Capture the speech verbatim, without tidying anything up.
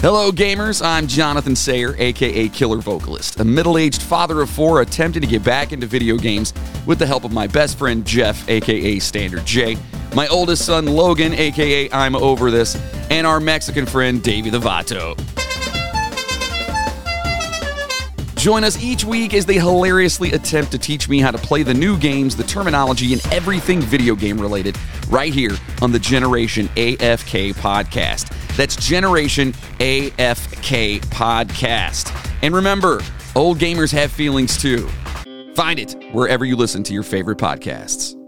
Hello, gamers. I'm Jonathan Sayer, a k a. Killer Vocalist, a middle-aged father of four attempting to get back into video games with the help of my best friend, Jeff, a k a. Standard J, my oldest son, Logan, a k a. I'm Over This, and our Mexican friend, Davey the Vato. Join us each week as they hilariously attempt to teach me how to play the new games, the terminology, and everything video game related right here on the Generation A F K podcast. That's Generation A F K podcast. And remember, old gamers have feelings too. Find it wherever you listen to your favorite podcasts.